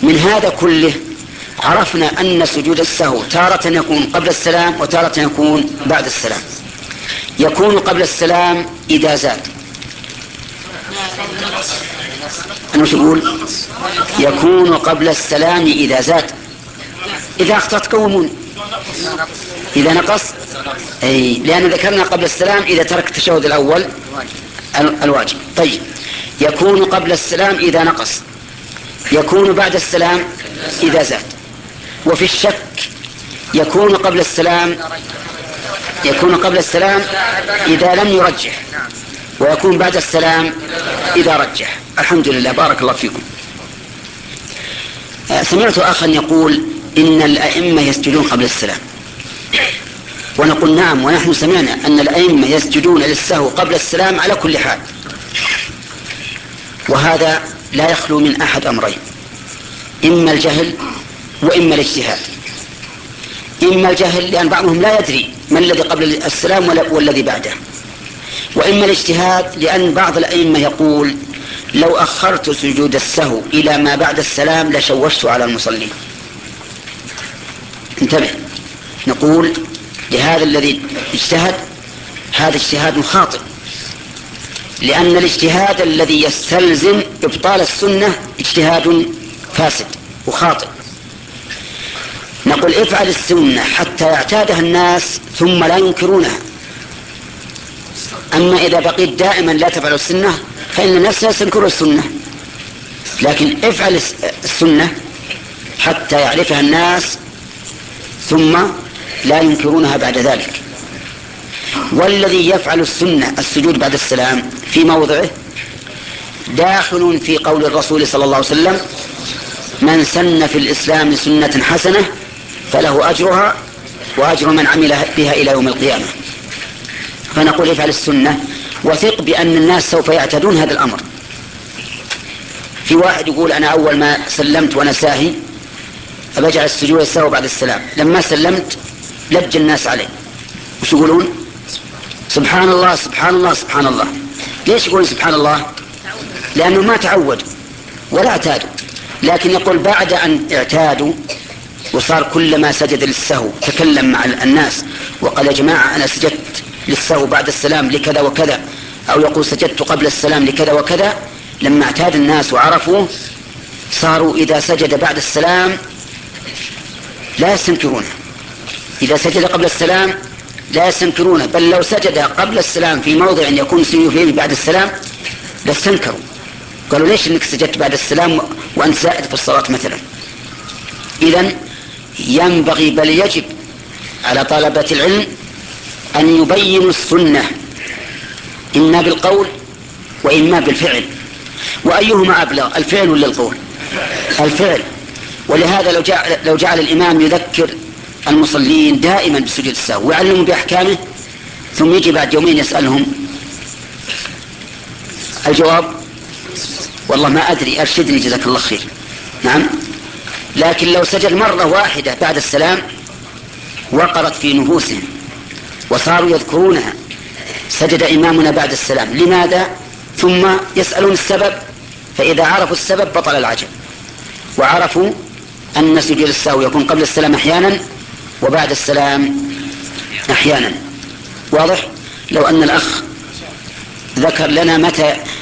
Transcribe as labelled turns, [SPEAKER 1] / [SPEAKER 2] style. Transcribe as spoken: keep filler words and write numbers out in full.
[SPEAKER 1] من هذا كله عرفنا أن سجود السهو تارة يكون قبل السلام وتارة يكون بعد السلام. يكون قبل السلام إذا زاد. أنا وش أقول؟ يكون قبل السلام إذا زاد. إذا أخطأت قومون. إذا نقص أي لأن ذكرنا قبل السلام إذا ترك التشهد الأول الواجب. طيب يكون قبل السلام إذا نقص. يكون بعد السلام إذا زاد. وفي الشك يكون قبل السلام يكون قبل السلام إذا لم يرجح، ويكون بعد السلام إذا رجح. الحمد لله، بارك الله فيكم. سمعت أخا يقول إن الأئمة يسجدون قبل السلام، ونقول نعم، ونحن سمعنا أن الأئمة يسجدون للسهو قبل السلام على كل حال، وهذا لا يخلو من أحد أمرين: إما الجهل وإما الاجتهاد. إما الجهل لأن بعضهم لا يدري ما الذي قبل السلام والذي بعده، وإما الاجتهاد لأن بعض الأئمة يقول لو أخرت سجود السهو إلى ما بعد السلام لشوشت على المصلين. انتبه، نقول لهذا الذي اجتهد هذا اجتهاد خاطئ، لأن الاجتهاد الذي يستلزم إبطال السنة اجتهاد فاسد وخاطئ. نقول افعل السنة حتى يعتادها الناس ثم لا ينكرونها. أما إذا بقيت دائما لا تفعل السنة فإن الناس سينكروا السنة، لكن افعل السنة حتى يعرفها الناس ثم لا ينكرونها بعد ذلك. والذي يفعل السنة السجود بعد السلام في موضعه داخل في قول الرسول صلى الله عليه وسلم: من سن في الإسلام سنة حسنة فله أجرها وأجر من عمل بها إلى يوم القيامة. فنقول افعل السنة وثق بأن الناس سوف يعتدون هذا الأمر. في واحد يقول أنا أول ما سلمت وأنا ساهي أبجع السجود السهو بعد السلام، لما سلمت لج الناس علي. وش يقولون؟ سبحان الله سبحان الله سبحان الله. ليش يقولون سبحان الله؟ لأنه ما تعودوا ولا اعتادوا. لكن يقول بعد أن اعتادوا وصار كلما سجد للسهو تكلم مع الناس وقال يا جماعة أنا سجدت للسهو بعد السلام لكذا وكذا، أو يقول سجدت قبل السلام لكذا وكذا. لما اعتاد الناس وعرفوا صاروا إذا سجد بعد السلام لا يستنكرونه، إذا سجد قبل السلام لا يستنكرونه، بل لو سجد قبل السلام في موضع يكون سجود فيه بعد السلام لاستنكروا، قالوا ليش انك سجدت بعد السلام وانت زائد في الصلاة مثلا. إذن ينبغي بل يجب على طلبة العلم أن يبينوا السنة إما بالقول وإما بالفعل. وأيهما أبلغ، الفعل ولا القول؟ الفعل. ولهذا لو جعل, لو جعل الإمام يذكر المصلين دائما بسجود السهو ويعلمهم بأحكامه ثم يجي بعد يومين يسألهم الجواب والله ما أدري أرشدني جزاك الله خير. نعم، لكن لو سجد مرة واحدة بعد السلام وقرت في نفوسهم وصاروا يذكرونها سجد إمامنا بعد السلام لماذا، ثم يسألون السبب، فإذا عرفوا السبب بطل العجب وعرفوا أن سجود السهو يكون قبل السلام أحيانا وبعد السلام أحيانا. واضح؟ لو أن الأخ ذكر لنا متى